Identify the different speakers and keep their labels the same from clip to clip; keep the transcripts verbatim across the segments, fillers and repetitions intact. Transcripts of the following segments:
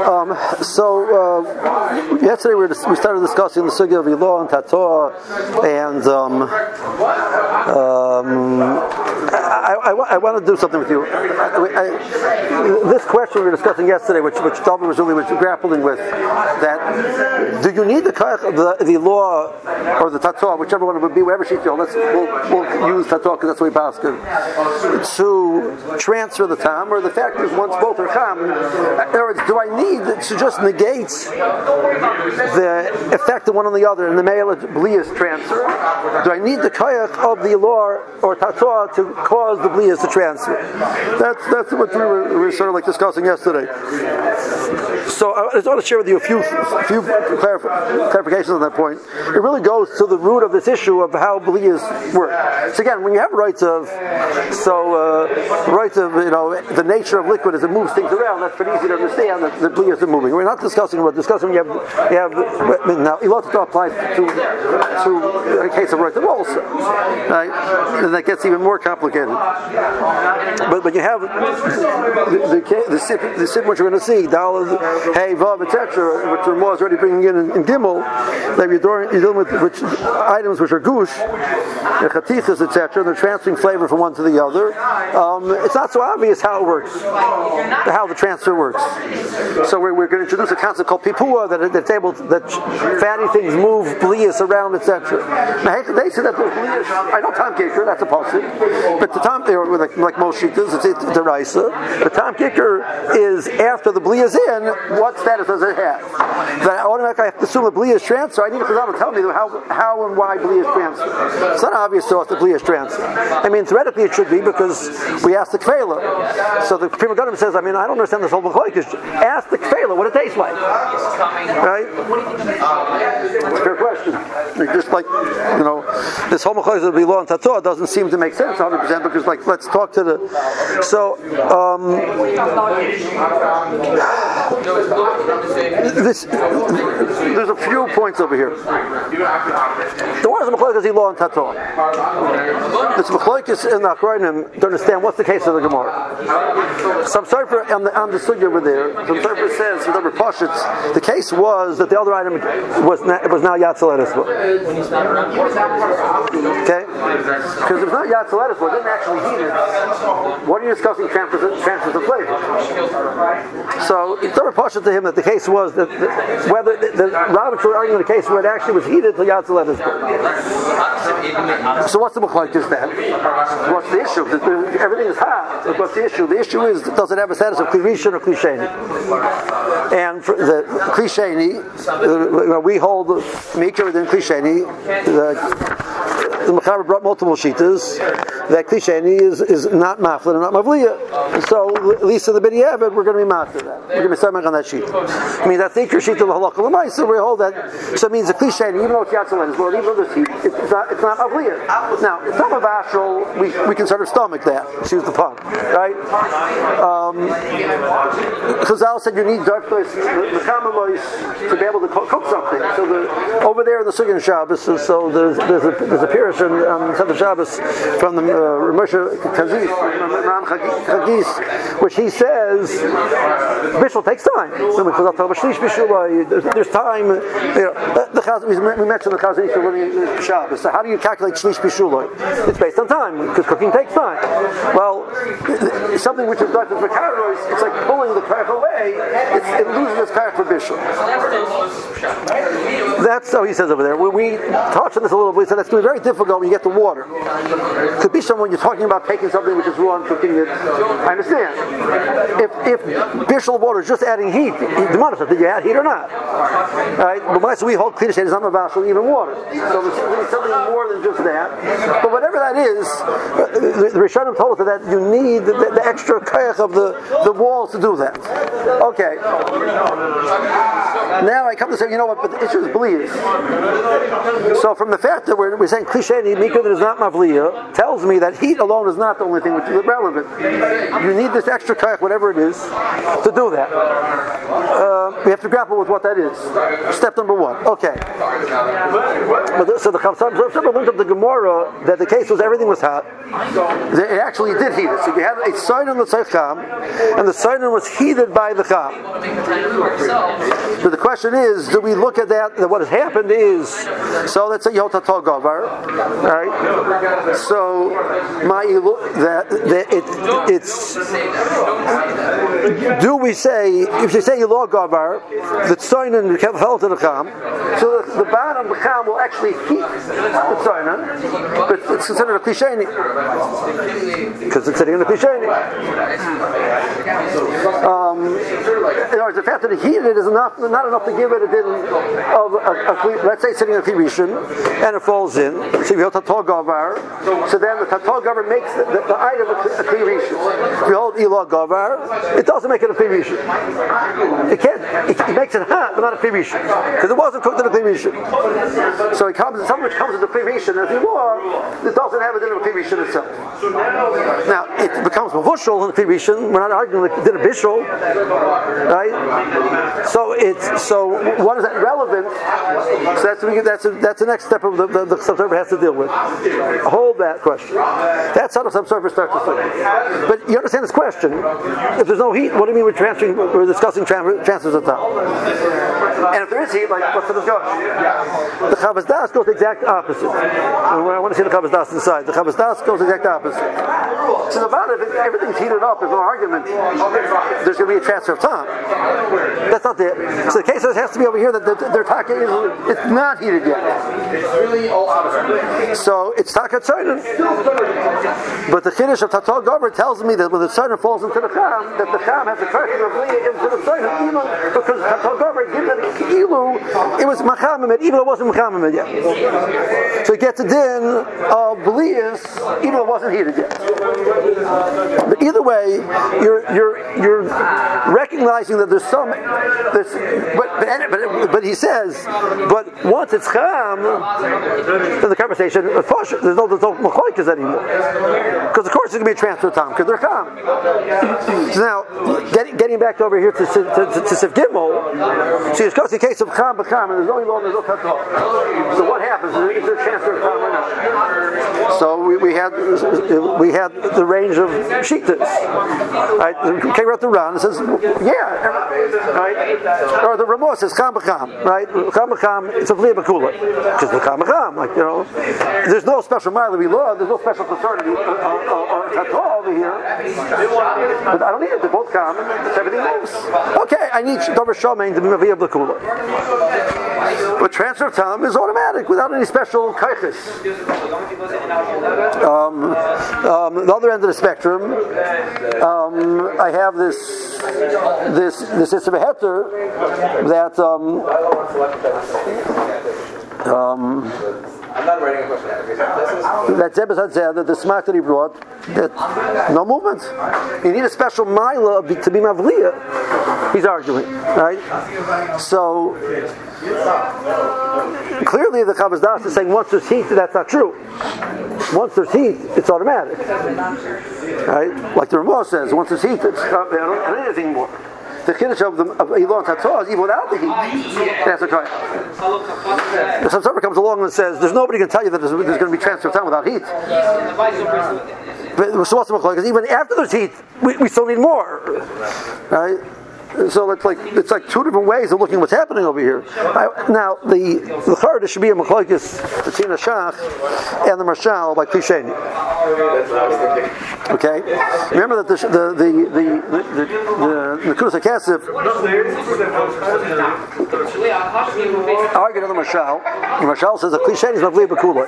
Speaker 1: Um, so uh, yesterday we, were, we started discussing the sugya of Ilah and Tatoa, and um, um, I, I, I want to do something with you. I, I, this question we were discussing yesterday, which which David was really was grappling with, that do you need the the, the law or the Tatoa, whichever one it would be, whatever sheet you let's we'll, we'll use Tatoa because that's the way pass it, to transfer the tam, or the fact is once both are kam, or do I need to just negate the effect of one on the other in the male blias transfer? Do I need the kayak of the law or Tatoa to cause the blias to transfer? That's that's what we were, we were sort of like discussing yesterday. So I just want to share with you a few few clarif- clarifications on that point. It really goes to the root of this issue of how blias work. So again, when you have rights of so uh, rights of you know the nature of liquid as it moves things around, that's pretty easy to understand that the blias are moving. We're not discussing about discussing. You have you have now Ilot applies to to a case of rights of also, right? And that gets even more complicated. But but you have the the the sip the sip which we're going to see Dalad, Hey, Vav, et cetera, which Ramah is already bringing in in, in Gimel, that you're dealing, you're dealing with which items which are gush, chatichas, et cetera, and they're transferring flavor from one to the other. Um, it's not so obvious how it works, how the transfer works. So we're, we're going to introduce a concept called pipua, that that's able to, that fatty things move blias around, et cetera. Now they say that the blias, I know Tom Kicker, that's a positive, but the Tom, like, like most shitas, it's, it's the Raisa. The Tom Kicker is after the blias in. What status does it have? That automatically I have to assume the blias transfer. I need to tell me how how and why blias transfer. It's not obvious to us the blias transfer. I mean, theoretically it should be because we asked the kfela. So the Prima Gadim says, I mean, I don't understand this whole machlokes. Ask the kfela what it tastes like. Right? That's a fair question. Just like, you know, this whole machlokes of Ilah and Tatoa doesn't seem to make sense one hundred percent because, like, let's talk to the. So, um, this, there's a few points over here. The one is machlokes Ilah and Tatoa. It's machlokes in the Achronim to understand what's the case of the Gemara. Some Sofer on the on the sugya over there, some Sofer says with other pashits, the case was that the other item was na, was now Yatzel Eresba. Okay, because if it's not Yatzel Eresba, it didn't actually heat it. What are you discussing? Transfers transfers of flavor. So it's other pashit to him that the case was that the, whether the, the rabbis were arguing the case where it actually was heated to Yatzel Eresba. So what's the machlokes then? What's the issue? Everything is hot. What's the issue? The issue is, does it have a status of Kli Rishon or Kli Sheni? And for the Kli Sheni, uh, we hold Mikra within Kli Sheni. The, the Mechaber brought multiple shitas. That Kli Sheni is, is not maflin and not mavliya. So at least in the B'diavad, we're going to be maflin that. We're going to be samach on that sheet. I mean, that's the Ikr sheet of the halakha l'maisa. We hold that. So it means the Kli Sheni, even though it's Yatzel Eresba, even though this heat, it's not it's not mavliya. Now, it's not mavashal. We we can sort of stomach that. Excuse the pun, right? Um, Chazal said you need darkness, the common to be able to cook something. So the over there in the Sugan Shabbos, so, so there's there's a there's a pirush in um, Seder Shabbos from the uh, Moshe Kazis, Ram Chagis, which he says bishul takes time. There's, there's time. You know, the Chaz, we mentioned the Chazanish are running Shabbos. So how do you calculate shlish bishuloi? It's based on time because cooking takes time. Well, something which is done for karos, it's like pulling the karach away. It's, it loses its karach for bishul. That's how he says over there. We, we touched on this a little bit. We said that's going to be very difficult when you get the water. Could be someone you're talking about taking something which is raw and cooking it. I understand. If if bishul water is just adding heat, the matter did you add heat or not? Right? But when I say we hold clean, it's not mavashal even water. So there's something more than just that. But whatever that is, the, the Rishonim told us that you need the, the, the extra kayach of the, the walls to do that. Okay. Now I come to say, you know what, but the issue is blias. So from the fact that we're, we're saying Kli Sheni, Mikra that is not mavliya, tells me that heat alone is not the only thing which is relevant. You need this extra kayach, whatever it is, to do that. Uh, we have to grapple with what that is. Step number one. Okay. But the, so the Chav Sofer learned of the Gemara that the case was everything was hot. It actually did heat it. So you had a Soinen l'tzarech cham, and the Soinen was heated by the cham. But the question is, do we look at that? That what has happened is, so let's say Yot HaTol Gavar, right? So my that, that it it's. Do we say if you say Yilo Gavar, the Soinen fell to the cham, so the, the bottom of the cham will actually heat the Soinen, but it's considered a klisheni because it's sitting in a klisheni. Um, in other words, the fact that it heated it is enough, not enough to give it a din of a, a, a, let's say sitting in a klirishon and it falls in. So you hold Tatal Gavar, so then the Tatal Gavar makes the, the, the item a klirishon. If you hold Ilo Gavar, it doesn't make it a klirishon. It can't. It, it makes it hot, but not a klirishon because it wasn't cooked in a klirishon. So it comes, something which comes in the klirishon as you are, it doesn't have a din of a klirishon itself. Now it becomes mavushal in the klirishon. We're not arguing the din of bishul, right? So it's so what is that relevant? So that's that's a, that's the next step of the the, the subserver has to deal with. Hold that question. That's how the subserver starts to think. But you understand this question? If there's no heat, what do you mean we're transferring? We're discussing tran- transfers of time. And if there is heat, like what's the discussion? The Chavas Das goes the exact opposite. And when I want to see the Chavas Das inside, the Chavas Das goes the exact opposite. So about it, if everything's heated up, there's no argument. There's going to be a transfer of time. That's not it. So the case has to be over here that their taka is it's not heated yet. So it's taka tzornin. But the Chiddush of Tatal Gavar tells me that when the tzornin falls into the cham, that the cham has a karkin of liyah into the tzornin, even because Tatal Gavar given it ilu, it was machamimid, even though it wasn't machamimid yet. So it gets a din of liyahs, even though it wasn't heated yet. But either way, you're you're you're recognizing that there's some there's but but, but, but he says, but once it's cham, then the conversation there's no there's no machlokes anymore, because of course there's going to be a transfer of time because they're cham. So now getting getting back over here to to, to, to Sif Gimel, so it's the case of cham b'cham and there's only law and there's no tatal. So what happens? Is there a transfer of time or not? So we, we had we had the range of shitas. Right? Came out the Ran and says, yeah, right? Or the Ramah says cham b'cham, right? Cham b'cham, it's a v'liya b'kula, because the cham b'cham, like you know, there's no special ma'alavi law, there's no special concern or tatal over here. But I don't need it. They're both cham, it's everything else. Okay, I need davar shomein to be v'liya b'kula. But transfer of time is automatic without any special kaiches. Um, um, the other end of the spectrum, um, I have this this this is a heter that um, um, I'm not writing a question. That Zebes had said that the smart that he brought, that no movement. You need a special mila to be mavliya. He's arguing, right? So clearly the Chavas Das is saying once there's heat, that's not true. Once there's heat, it's automatic, right? Like the Ramah says, once there's heat, it's not, I don't need anything more. The Chiddush of the of Elon Tatzah is even without the heat. That's a try. If some server comes along and says, "There's nobody can tell you that there's, there's going to be transfer of time without heat." But so what's the because even after there's heat, we, we still need more, right? So it's like it's like two different ways of looking at what's happening over here. I, now the the third should be a machlokes between the Shach and the Marshal by Klisheni. Okay, remember that the the the the the the Nekudas HaKesef argued on the Marshal. The Marshal says the Klisheni is mavli b'kula,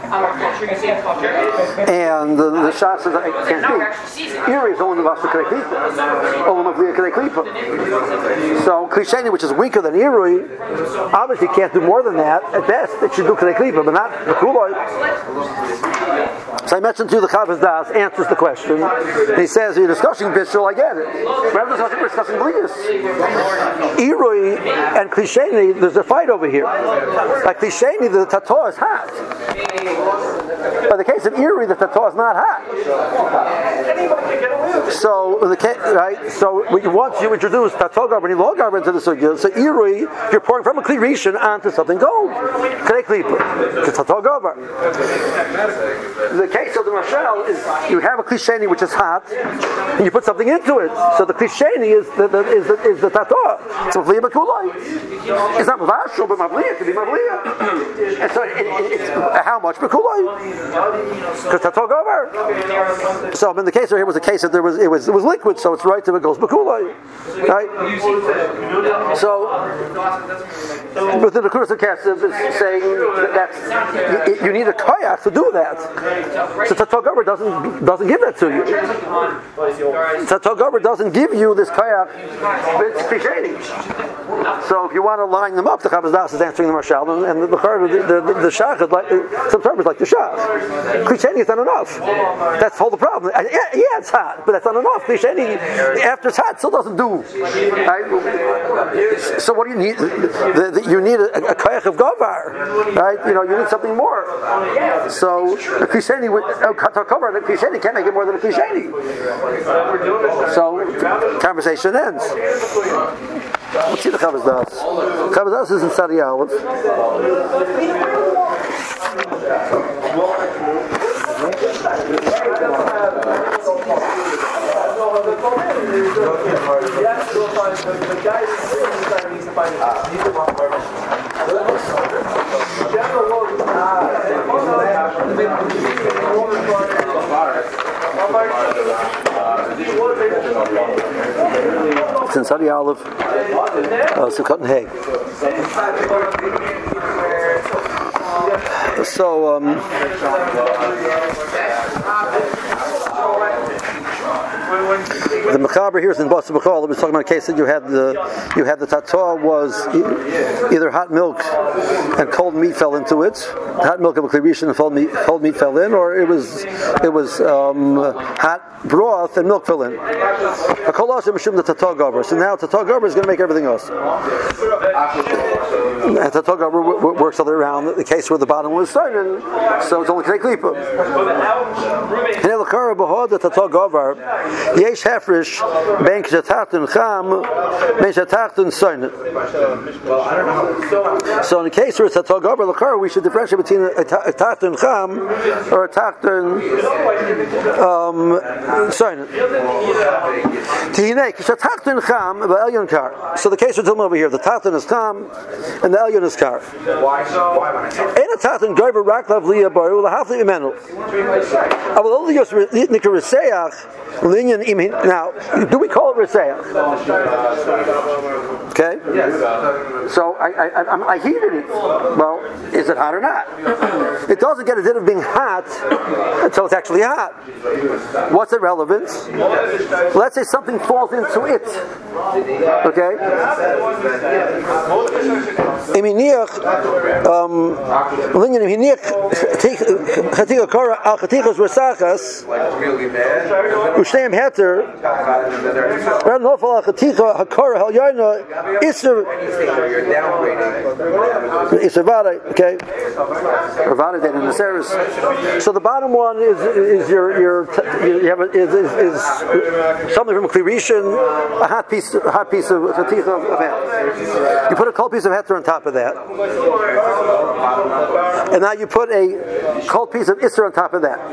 Speaker 1: and the, the Shach says I can't be. Iri is only the vasu k'rei klipa, only mavli k'rei klipa. So Klisheni, which is weaker than Irui, obviously can't do more than that. At best, it should do K'nei Klipa, but not the Kuloi. So I mentioned to you the Chavas Das answers the question. And he says, you're discussing Bishul, I get it. We're discussing Blias. Irui and Klisheni, there's a fight over here. Like Klisheni, the Tator is hot. But in the case of Erie, the Tatar is not hot. So, in the case, right? So, once you introduce Tatar Garber and Law Garber into the sugya, so Erie, you're pouring from a Kli Rishon onto something gold. K'nei Klipa. It's Tatar Garber. The case of the Mashal is you have a Kli Sheni which is hot, and you put something into it. So the Kli Sheni is the, the, is the, is the Tatar. It's Mavliya B'Kulai. It's not Mavashal, but Mavliya. It could be Mavliya. And so it, it, it's how much B'Kulai? Because Tatar Garber. So in the case here was a case that there was it was it was liquid, so it's right if it goes B'Kulai. Right? So within the Kuras of Kesef is saying that that's, you, you need a kayak to do that. So Tatar Garber doesn't doesn't give that to you. Tatar Garber doesn't give you this kayak. It's Kisheni. So if you want to line them up, the Chavaz Das is answering the Marshal, and the the the, the, the Shach is like sometimes it's like the Shach. Kisheni is not enough. That's all the problem. Yeah, yeah, it's hot, but that's not enough. Kisheni after it's hot still doesn't do. Right? So what do you need? The, the, you need a, a kayak of Gavar, right? You know, you need something more. So a Kisheni with a Tatar Garber, the Kisheni can't make it more than a Kisheni. So conversation ends. Let's see the Chavaz Das. Chavaz Das is in Sadi Aleph. It's in Sadi Aleph, uh, Sukkot and Hay. So, um, the Mechaber here is in Basa B'chol. It was talking about a case that you had the you had the Tatar was either hot milk and cold meat fell into it, hot milk of a Kli Rishon and cold meat, cold meat fell in, or it was it was um, hot broth and milk fell in. The Tatar Garber. So now Tatar Garber is going to make everything else. And Tatar Garber w- w- works all the way around the case where the bottom was starting, so it's only K'nei Klipa. And the Kara Bahad the Tatar Garber. Yesh Hafrish Ben Kshatachton Cham Ben Kshatachton Soinet. So in the case where it's a Tatar Garber Lakar, we should differentiate between a Tachton Cham or a Tachton um, Soinet. Tihinei Kshatachton Cham Ba'elyon Kar. So the case we're talking over here, the Tachton is Cham and the Elyon is Kar. Ain't a Tachton Garber Raklav Liya Baru Lahafli Imenu. Avol only just Nikar Reseach. Now, do we call it Reseach? Okay? So I, I, I, I heated it. Well, is it hot or not? It doesn't get a din of being hot until it's actually hot. What's the relevance? Let's say something falls into it. Okay? Um, Ushneim heter. Well, no for chaticha hakara hal yarna iser. Iser vada. Okay. Vada then in the service. So the bottom one is is your your you have a, is, is is something from a Kli Rishon, a hot piece a hot piece of chaticha of heter. You put a cold piece of heter on top of that, and now you put a cold piece of iser on top of that.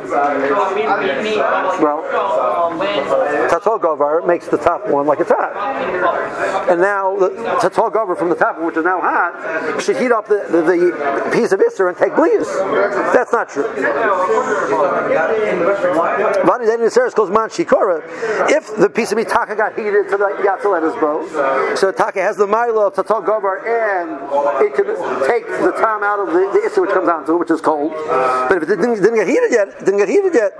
Speaker 1: Well. Tatar Garber makes the top one like it's hot. And now the Tatar Garber from the top one, which is now hot, should heat up the, the, the piece of Isser and take blias. That's not true. If the piece of Mitaka got heated to the Yatzalet's bow, so Taka has the Mila of Tatar Garber and it can take the time out of the, the Isser which comes onto it, which is cold. But if it didn't, didn't get heated yet, it didn't get heated yet.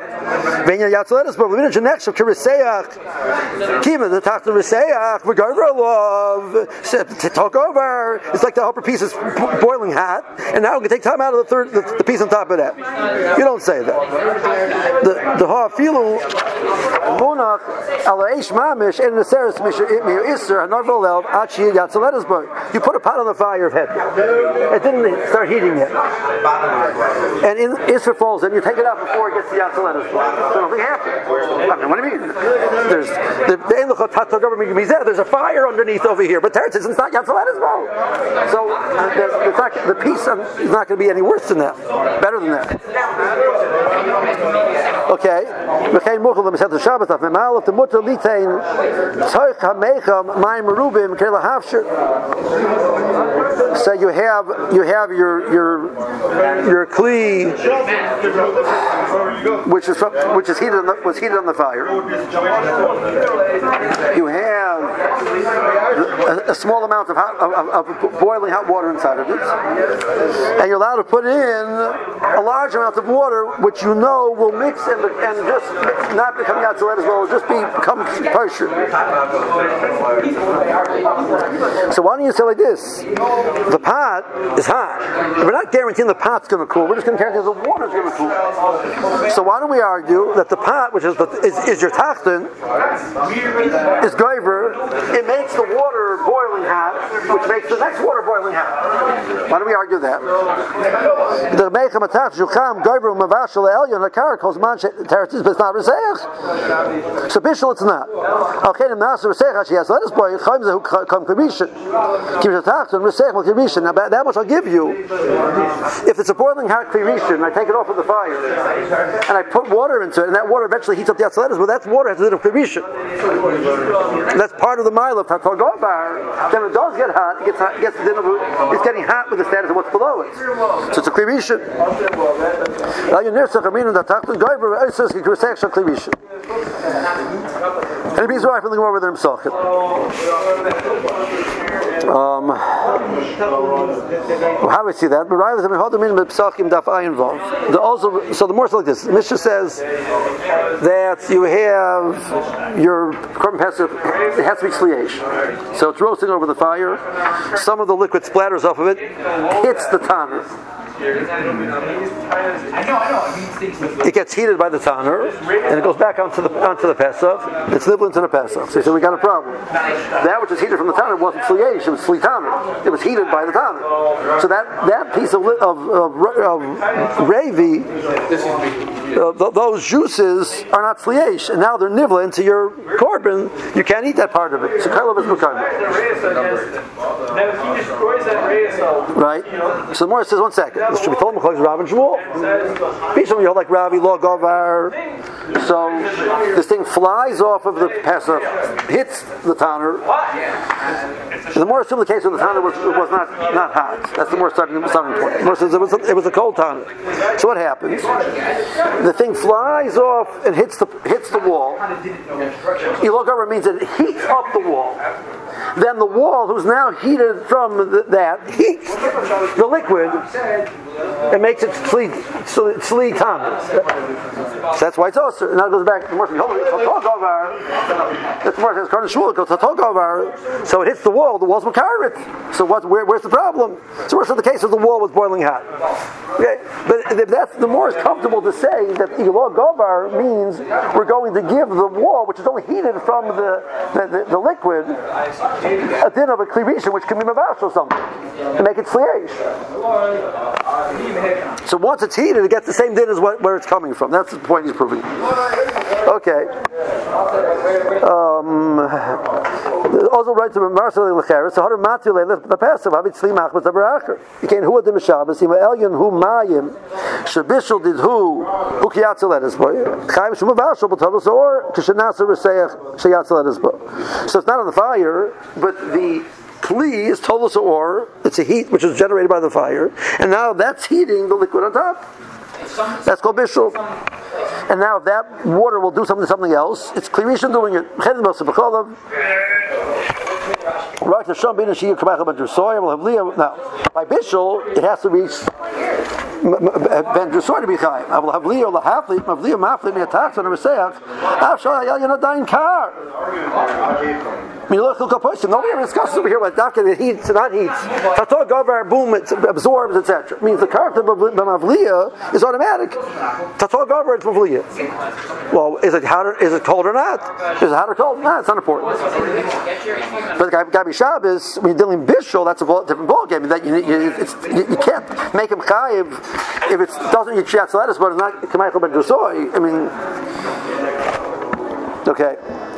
Speaker 1: Kima the Tachton Reseach, Garver love. except to talk over. It's like the upper piece is boiling hot, and now we can take time out of the third, the, the piece on top of that. You don't say that. The the ha'afilu monach ala eish mamish en neseres mi'u iser hanarvel lev achi yatzaledesburg. You put a pot on the fire of head. It didn't start heating yet, and in iser falls, and you take it out before it gets to yatzaledesburg. So nothing happens. I mean, what do you mean? There's the there's a fire underneath over here, but Teretz says it's not Yatzaledesburg. So uh, the, the, the piece is not going to be any worse than that, better than that. Okay. So you have you have your your your kli, which is from, which is heated on the, was heated on the fire. You have a, a small amount of, hot, of, of boiling hot water inside of it, and you're allowed to put in a large amount of water, which you know will mix and, and just not become yatzalet as well, will just be, become kosher. So why don't you say like this? The pot is hot. We're not guaranteeing the pot's going to cool. We're just going to guarantee the water's going to cool. So why don't we argue that the pot, which is the, is, is your tachton, is goiver? It makes the water boiling hot, which makes the next water boiling hot. Why don't we argue that? The meichem atach jucham goiver umavashal elyon hakar calls man teretis, but it's not reseach. So bishul it's not. Okay, the master reseach she has let us boy chaim zehu kam kirishin. Kirishin tachton reseach mal kirishin. Now that much I'll give you. If it's a boiling hot kirishin, I take it off of the fire and I put water into it, and that water eventually heats up the atzaletis. Well, that water has a little kirishin. That's part of the mile of Tatal Gobar. Then it does get hot. It gets hot, it gets it's getting hot with the status of what's below it. So it's a klirishin. And it means right from the Gemara with their Msachit. Um, how do we see that? But rather than hold them in Psachim daf ayin vav. The also so the more like this. The Mishnah says that you have your korban pesach. It has to be sliyesh. So it's roasting over the fire. Some of the liquid splatters off of it, hits the tanner. It gets heated by the tanner, and it goes back onto the onto the pesach. It's nibbling to the pesach. So, so we got a problem. That which was heated from the tanner wasn't sliyesh; it was sli tanner. It was heated by the tanner. So that, that piece of of, of, of ravi, uh, th- those juices are not sliyesh, and now they're nibbling into your korban. You can't eat that part of it. So kind of right. So the Gemara says, one second. This should be told Mechalik Rav and Shmuel. Bishlam, you hold like Ravi, Law Govar. So this thing flies off of the Pesach, hits the tanner. And the more assumed the case when the tanner was, was not, not hot. That's the more starting, starting point. The more says it was, a, it was a cold tanner. So what happens? The thing flies off and hits the hits the wall. Law Govar means that it heats up the wall. Then the wall, who's now heated from the, that, heats the liquid and makes it sli sli tanner. So that's why it's also. Now it goes back to the more that's the more says Karna Shmuel goes Tatogovar. So it hits the wall. The wall's makarit. So what? Where, where's the problem? So where's the case of the wall was boiling hot? Okay, but if that's the more is comfortable to say that Ilah Govar means we're going to give the wall, which is only heated from the the, the, the liquid, a din of a klirisha, which can be mavash or something, and make it sliyesh. So once it's heated, it gets the same din as what, where it's coming from. That's the point he's proving. Okay. Um, also, right to Marcel Lecheres. So how do Matthew the passive? Have it slimach with the beracher. You can't who the mishabes. Ima elyon who mayim shabishul did who who kiyatzelet boy. Chaim shumavashul b'talos or kishanasa reseach sheyatzelet boy. So it's not on the fire, but the kli is tolos or it's a heat which is generated by the fire, and now that's heating the liquid on top. That's called bishul. And now if that water will do something to something else, it's klirishan doing it. Right to Sham bin Shia Kabach Ben Drusoy will have Leah. Now by bishul it has to reach Ben Drusoy to be chai. I will have Leah lahafli of Leah mafli neatax on a reseach. Afshal yal yanadain kar. Nobody ever discusses over here what doctor that heats, not heats. Tato gover, boom, it absorbs, et cetera. It means the character of mavliya is automatic. Tato gover, it's mavliya. Well, is it hot or, is it cold or not? Is it hot or cold? No, it's not important. But Gabi Shabbos, when you're dealing bishul, that's a different ballgame. That you, you, it's, you, you can't make him chayiv if it doesn't eat shatzaladis, but it's not kamaychel ben dusoy. I mean, okay.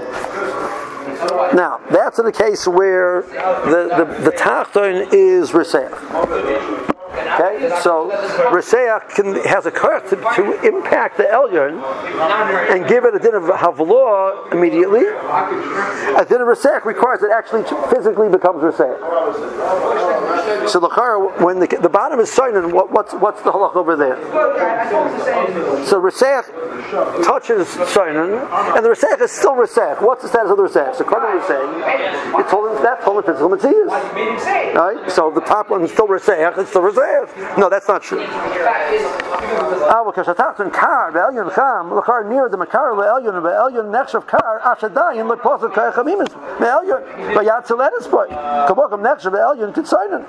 Speaker 1: Now, that's in a case where the the, the tachton is reseach. Okay, so reseach can has a curse to, to impact the elyon and give it a din of havlah immediately. A din of reseach requires it actually physically becomes reseach. So the when the, the bottom is soinen, what, what's what's the halach over there? So reseach touches soinen, and the reseach is still reseach. What's the status of the reseach? So according to reseach, it's holding that's holding physical mitzvahs. Right? So the top one is still reseach. It's still reseach. No, that's not true. Ah, because Shatatan Kar, the Elyon Cham, the Kar near the Makar, the Elyon, the Elyon next of Kar, Ashadayin, the Posel Kar Chamimis, the Elyon, the Yatzeletis boy. Kabokam next of the Elyon Kitsainen.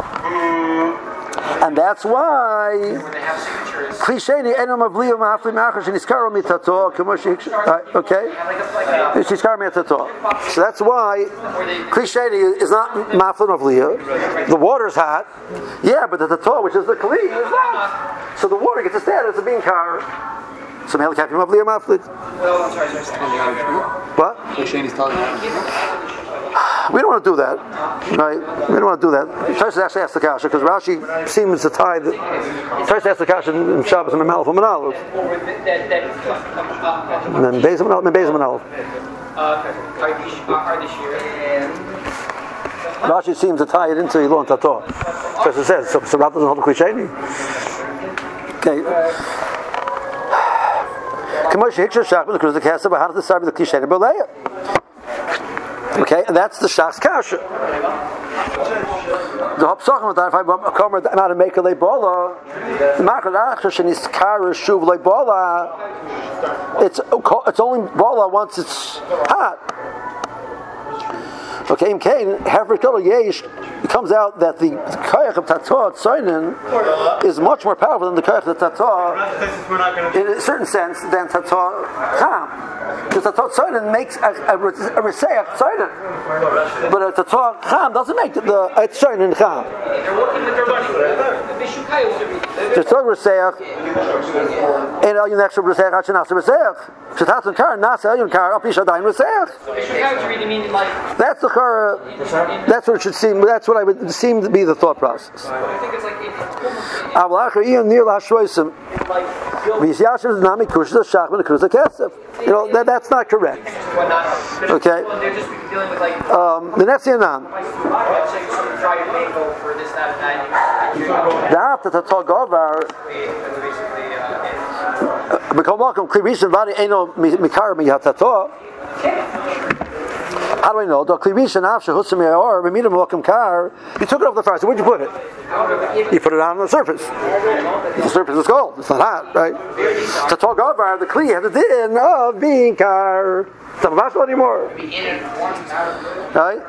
Speaker 1: And that's why Klisheni Enom of Leo Mafli Machash and Iskaro Mitato, okay? Iskaro Mitato. So that's why Klisheni is not Maflim of Leo. The water's hot. Yeah, but the Tato, which is the Kli, is not. So the water gets a status of being Kar. So Melikapim of Leo Maflit. What? Klisheni's talking about. We don't want to do that, right? We don't want to do that. Tosfos actually asked the kasha because Rashi seems to tie the. Tosfos asked the kasha in Shabbos and Memalef and Menalef. And then Beis and Menalef. Rashi seems to tie it into Ilon Tato. Tosfos says so. So Rav doesn't hold the Klisheni. Okay. Kamosh Hiksha Shachman the Kruz the Kasha, but how does the start with the Klisheni B'leya? Okay, and that's the Shach's kasha. The Hopsachim that if I'm not a maker leibola, Machalach shenis kara shuv leibola. It's it's only bola once it's hot. Okay, in Cain, Yesh, it comes out that the koyach of Tato Tzoinen is much more powerful than the koyach of Tato, in a certain sense, than Tato Cham. Because Tato Tzoinen makes a, a, a Reseach Tzoinen. But a Tato Cham doesn't make the Tzoinen Cham. There's Tato Reseach, and El Yun Extra Reseach, Hachin Nasa Reseach. Shetatun Kar, Nasa El Yun Kar, Api Shadayim Reseach. That's the That's what it should seem. That's what I would seem to be the thought process. You know that that's not correct. Okay. Um, the next thing on. After the talk over. How do I know? You took it off the fire. So where'd you put it? You put it out on the surface. The surface is cold. It's not hot, right? To talk over, the kli has a din of being kar. It's not about anymore. Right?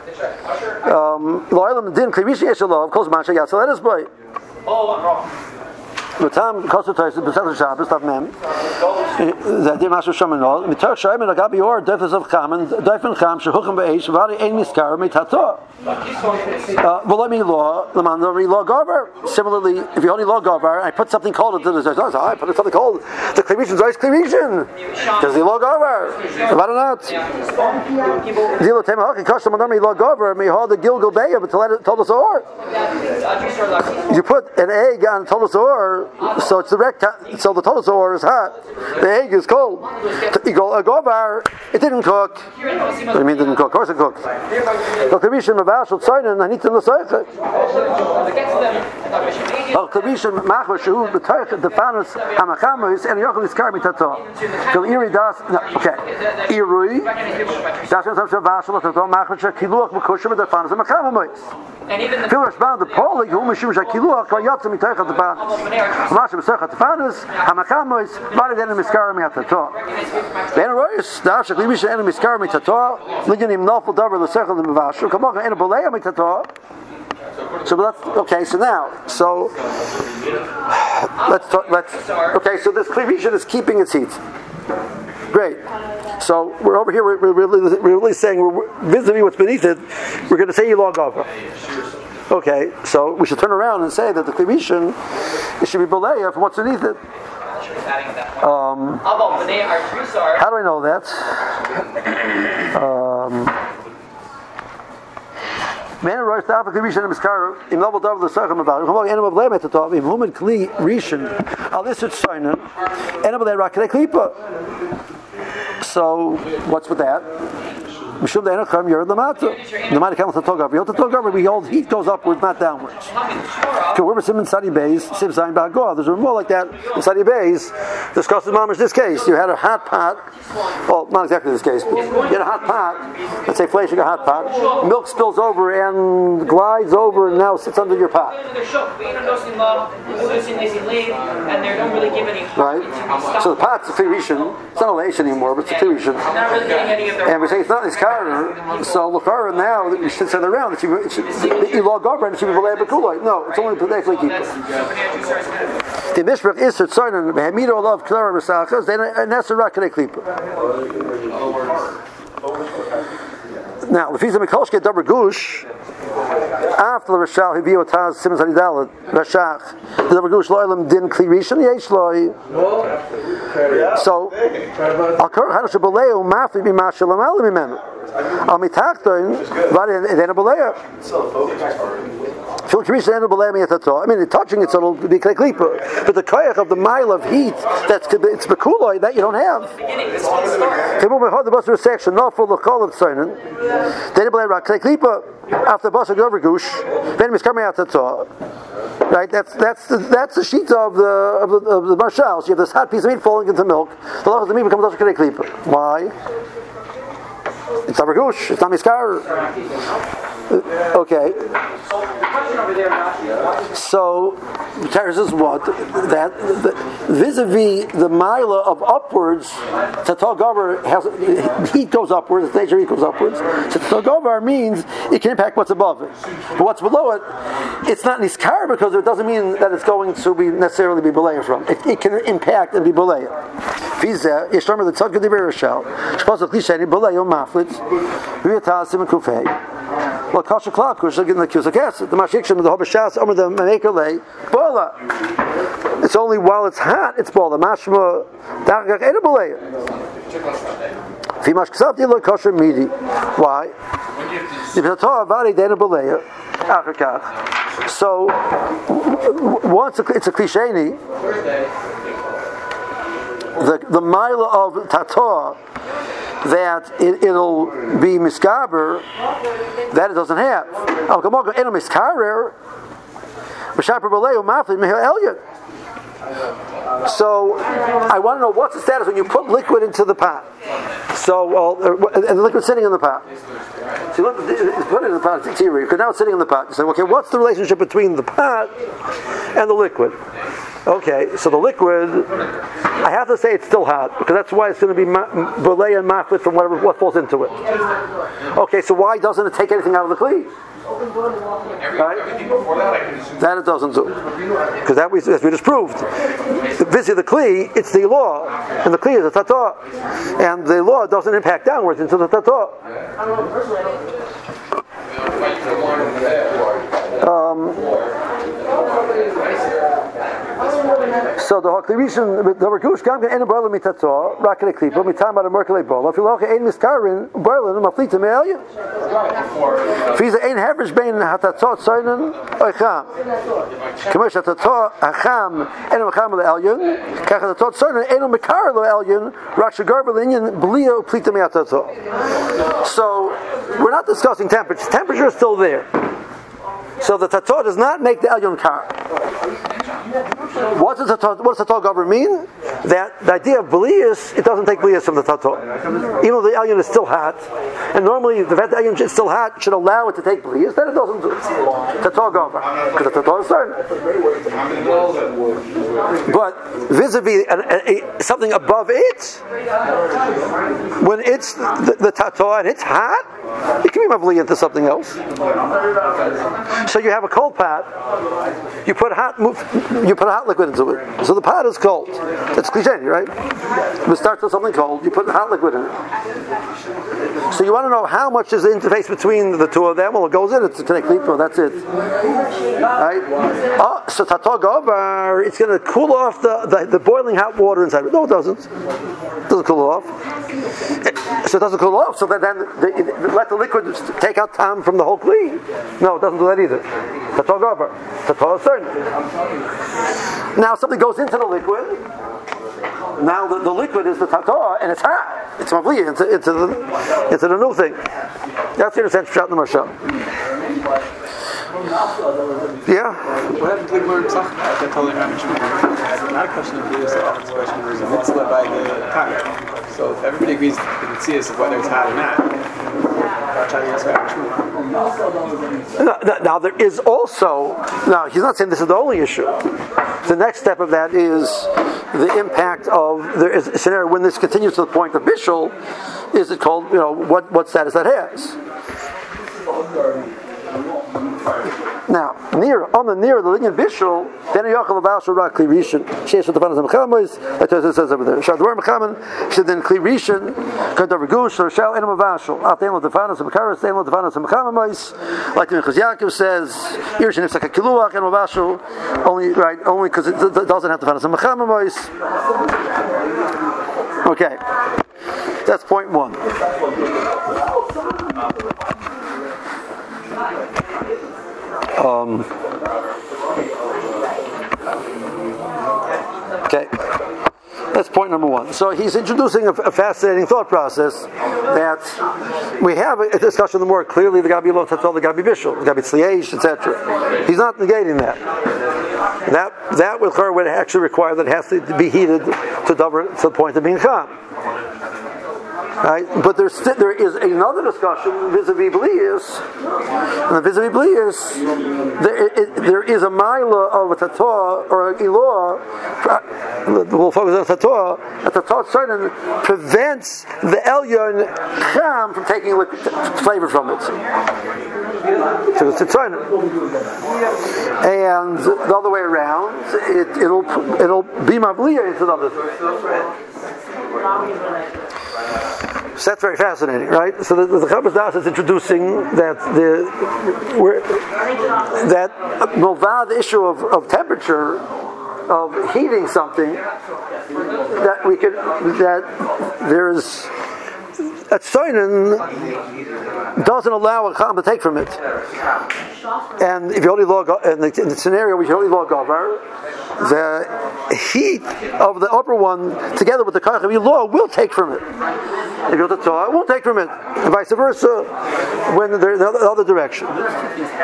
Speaker 1: Loyal din kli rishi yeshalov calls mancha yatzaletis boy. Oh, I'm wrong. The time consultation the Pesach Shabbos of Mem. That did Mashu Shamanol. Mitar Shaim and Agabi or Defes of Kamen, Defen Kam, Shehuchim Beish, Vari Ein Miskar, Mitato. Well, let me law, Lamandori law gover. Similarly, if you only law gover, I put something cold into the Zayz. I put something cold. The Clevision is Clevision. Does he law gover? Why not? Zilo Tema Hokin Kosher Mandami law gover, may hold the Gilgal Bay of Tolos Or. You put an egg on Tolos Or. So it's the rect. So the total or is hot. The egg is cold. You go a gobar. It didn't cook. What do you mean it didn't cook? Of course it cooked. But the Rishon Mavashal Tzoinen, I need to know Soichet. Well, the Rishon Machar Shehu the Toich the Fanus Hamachamus and Yochel is Karmi Tato. So Iri das okay. Irui das is Mavashal Tato Machar Kiluach Mekushim the Fanus Hamachamus.
Speaker 2: And even the
Speaker 1: Fil respond the Polik, who mishum shakiluach kol yotze mitoich hatabanis. Masha b'sech hatabanis, hamakamois, vare den miskara miatato. Ben rois, da'ash aklivish en miskara mitato, ligin im nofel davar l'sech l'mivashu, kamocha en boleya mitato. So let's, okay, so now, so let's talk, let's, okay, so this cleavation is keeping its heat. Great. So we're over here, we're, we're, really, we're really saying, we're, vis-a-vis what's beneath it, we're going to say you log over. Okay, so we should turn around and say that the cleavation, it should be boleya from what's beneath it. Um, how do I know that? Um, Man rois tafel klishen im skar im novel dav the sachem about come on animal blame at the top im human kli rishen al this is signen animal that rock klipa. So what's with that? Mishum the enacham you're the matter. The matter comes to talk up. You have to talk up. We hold heat goes upwards, not downwards. Okay, we're Simon Sadi Bays, Sim Zayin Bagor. There's a more like that in Sadi Bays. Discusses mamish this case. You had a hot pot. Well, not exactly this case, but you had a hot pot. Let's say flashing a hot pot. Milk spills over and glides over and now sits under your pot. Right. So the pot's a clearishin. It's not a lation anymore, but it's a clearishin. And we say it's not this car. So Lakara now that you should send around that you should you log over and it should be Valei Bekuloi. No, it's only Pedekli keeper. The Mishpach is Tzoinen Hamido Olav Klara Rasachas, then and that's a Rakadei keeper. Now, the Fiza Mikolshke Dabar Gush, after the Rashal Hibiyo Taz Simon Sadidalit, Rashach, the Dabar Gush Loilam Din Klirishan Yesh Loi. So, Al Kar Hanash Baleo Mafli Bimashalam Alimimenu. Al Mitachtoin, Vadi then a Balea. Phil Kirishan and a Balea Metato. I mean, touching it, so it'll be Klipa. But the Koyach of the mile of heat, that's it's Bekuloi, that you don't have. The bus section, not full of Kol of Tzoinen. Then a Balea Klipa. After Basa Govergush, then it's coming out the top. Right? That's that's the, that's the sheet of the of the, of the marshal. So you have this hot piece of meat falling into milk. The love of the meat becomes also klipa. Why? It's Govergush. It's not miskar. Okay. So, the text is what? That the, vis-a-vis the mila of upwards, Tatal Gover has heat goes upwards, the nature of heat goes upwards. So Tatal Gover means it can impact what's above it. But what's below it, it's not niskar because it doesn't mean that it's going to be necessarily be belayah from. It, it can impact and be belayah. Fizeh, Yishlamar the Tzad Gediber Rishal, Shpaz of Klishani, belayah Maflit, Riyatah Simon Kufay. Well, Kasha Klakush, they're getting the Cusack acid. The Mashikshim, the Hobashas, Omer the Maker Lay, Bola. It's only while it's hot, it's Bola. Mashma, Dargach, Eda Bola. Fimash Ksavti, Lo Kasha Midi. Why? So, once it's a Klisheni, the, the mile of Tator, that it, it'll be miskaber, that it doesn't have. So I want to know what's the status when you put liquid into the pot. So well, and the liquid's sitting in the pot. So you put it in the pot, it's exterior, because now it's sitting in the pot. You say, okay, what's the relationship between the pot and the liquid? Okay, so the liquid, I have to say it's still hot, because that's why it's going to be bolei and maflit from whatever what falls into it. Okay, so why doesn't it take anything out of the kli? Right? That it doesn't do, because that we, as we just proved, the visit the kli, it's the law, and the kli is a tata, and the law doesn't impact downwards into the tata. Um, So the Haklivishan, the Rakush Gam can end Berlin Mitator, Rakale Klipa, Mitam by the Merkele Bola. If you look at Ein Miskarin, Berlin, Maflita Mealia. If he's an average Bain Hatatot Soinen, Oicham. Commerce Hatatot, Acham, and Macham the Elyon, Kachatot Soinen, and Makarlo Elyon, Raksha Garbalinian, Blio, Plita Meatato. So we're not discussing temperature. Temperature is still there. So the Tatot does not make the Elyon car. What does the what does the Tato Gover mean? That the idea of Belias, it doesn't take Belias from the Tato. Even though the Elyon is still hot, and normally the fact that the Elyon is still hot should allow it to take Belias, then it doesn't do Tato Gover. Because the Tato is certain. But vis-a-vis a, a, a, something above it, when it's the, the Tato and it's hot, it can be mavli into something else. So you have a cold pot, you put hot you put hot liquid into it. So the pot is cold. That's cliche, right? It starts with something cold, you put hot liquid in it. So you want to know how much is the interface between the two of them. Well, it goes in, it's connected, well, that's it. Right? Oh, so Tato Gover, it's going to cool off the, the, the boiling hot water inside it. No, it doesn't. It doesn't cool off. It, so it doesn't cool off, so that then the, it, let the liquid take out time from the whole kli. No, it doesn't do that either. Tato Gover. Tato is certain. Now something goes into the liquid. Now the, the liquid is the Tato, and it's hot. It's mavli into, into, the, into the new thing. That's the sense shot in the Mashal. Yeah?
Speaker 2: What happened to the Gemara Pesach? I totally remember. It's not a question of Belias at all. It's a question of there's a mitzvah by the Kach. So if everybody agrees to the mitzvahs of whether it's hot or not,
Speaker 1: now, now there is also, now he's not saying this is the only issue. The next step of that is the impact of, there is a scenario when this continues to the point of Bishul, is it called, you know, what, what status that has. Now, near on the near the ligand bishul, then you yachal about shura klirishin. Sheish the fanas mechamois. That it says over there. Shadwar mechamen should then klirishin. Kadav gush or shal enam avashul. Atem the fanas mekaras. Atem the fanas mechamois. Like the Chaz Yaakov says, irishin is like a kiluach and avashul. Only right, only because it doesn't have the fanas mechamois. Okay, that's point one. Um, okay, that's point number one. So he's introducing a, a fascinating thought process that we have a, a discussion more clearly. The Gabi Lo Tatzol, the Gabi Bishul, the Gabi Tzliyesh, et cetera. He's not negating that. That that with her would actually require that it has to be heated to, dover, to the point of being cham. Right? But there's there is another discussion vis-a-vis Belias, and vis-a-vis Belias, there, it, there is a mila of a Tato or a Iloah. We'll focus on a Tato. A Tato certain prevents the Elyon Cham from taking liquid, flavor from it. So it's a tzarnin. And the other way around, it, it'll it'll be mavliya into the other thing. So that's very fascinating, right? So the, the Chabad Das is introducing that the we're, that Mulva, the issue of, of temperature, of heating something, that we could that there's a tzarnin doesn't allow a cham to take from it. And if you only log in the, in the scenario where you only log over, the heat of the upper one together with the kach of law will take from it. If you go to Torah, it won't take from it, and vice versa when they're in the other direction.
Speaker 3: Like, let's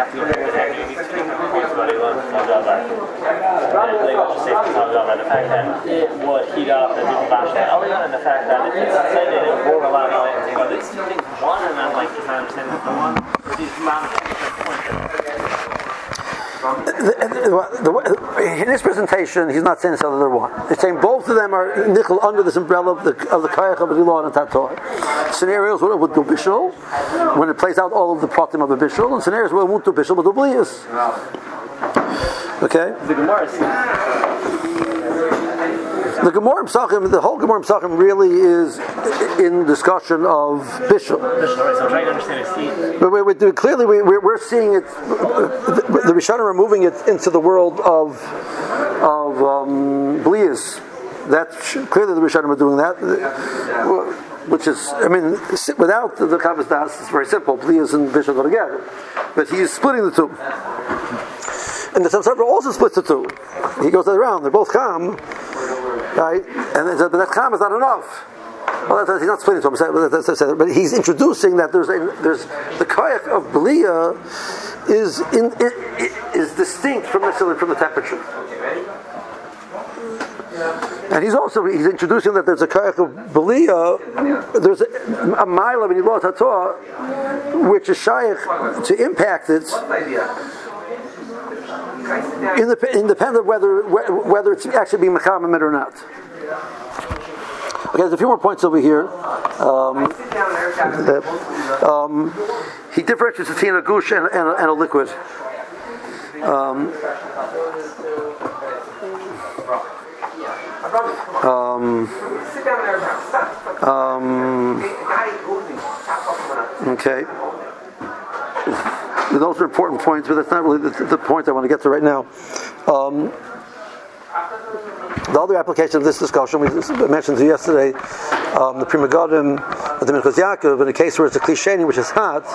Speaker 3: just say the fact that it would heat up and people bash the Elyon, and the fact that if it's said it, it won't allow the Elyon to take. Are these two things one, and then like, if I understand that the one, or these amount of
Speaker 1: The, the, the, in his presentation, he's not saying it's other one. He's saying both of them are nichel under this umbrella of the of the kayach of the Iloah and Tato. Scenarios where it would do bishul, when it plays out all of the pratim of the bishul, and scenarios where it won't do bishul but do blias. Okay.
Speaker 3: The Gemara.
Speaker 1: The Gemara Pesachim, the whole Gemara Pesachim really is in discussion of bishul.
Speaker 3: Bishul, right? So I'm trying to understand its heat.
Speaker 1: But we, we, clearly, we, we're, we're seeing it. The, the Rishonim are moving it into the world of of um, blias. That's clearly the Rishonim are doing that, which is, I mean, without the Chabad Das, it's very simple. Blias and bishul go together, but he's splitting the two. And the Samsara also splits the two. He goes around; they're both cham. Right, and then, but that cham is not enough. Well, that's, he's not splitting to him, but he's introducing that there's a, there's the koyach of belia is in, is distinct from necessarily from the temperature. And he's also he's introducing that there's a kayach of belia, there's a, a mile of Nilot HaTorah, which is shaykh to impact it, independent of whether whether it's actually being mechamim or not. Okay, there's a few more points over here. Um, that, um, he differentiates between a gush and, and, and a liquid. Um, um, um, okay. Those are important points, but that's not really the, the point I want to get to right now. Um, The other application of this discussion, we mentioned to you yesterday, um, the Prima Godim, the Minchas Yaakov, in a case where it's a klisheni, which is hot,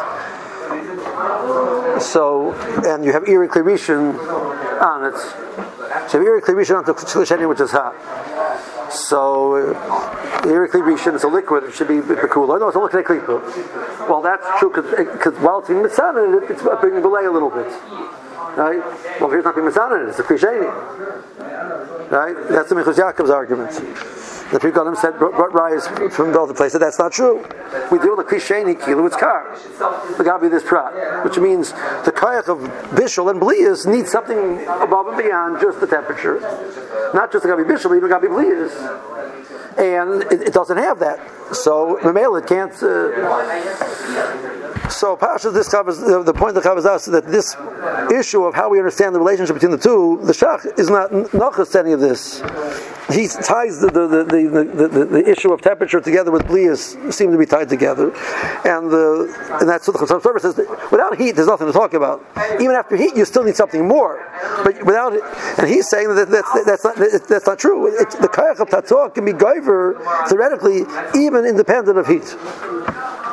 Speaker 1: so, and you have Iri Klirishin on it, so you have Iri Klirishin on the klisheni, which is hot. So, uh, Iri Klirishin is a liquid, it should be cooler. No, it's a liquid klipa. Well, that's true, because while it's being mitzvah, it's bringing belay a little bit. Right? Well, here's not being mitzvah, it's a klisheni. Right? That's the Minchas Yaakov's argument. The Pri Godim said, brought rise from the other place, that that's not true. We deal with the klisheni kilu, it's kar. The gabi this prat. Which means the kayach of bishul and bliyas needs something above and beyond just the temperature. Not just the gabi bishul, but even gabi bliyas. And it, it doesn't have that. So, Mamela, it can't. Uh, so, Pasha, this covers uh, the point that covers us that this issue of how we understand the relationship between the two, the Shach is not nachas to any of this. He ties the the, the, the, the, the, the issue of temperature together with bliyas seem to be tied together, and the and that's what the Chasam Sofer says. Without heat, there's nothing to talk about. Even after heat, you still need something more. But without it, and he's saying that that's that's not that's not true. It's, the kayach of tatzor can be goiver theoretically even independent of heat.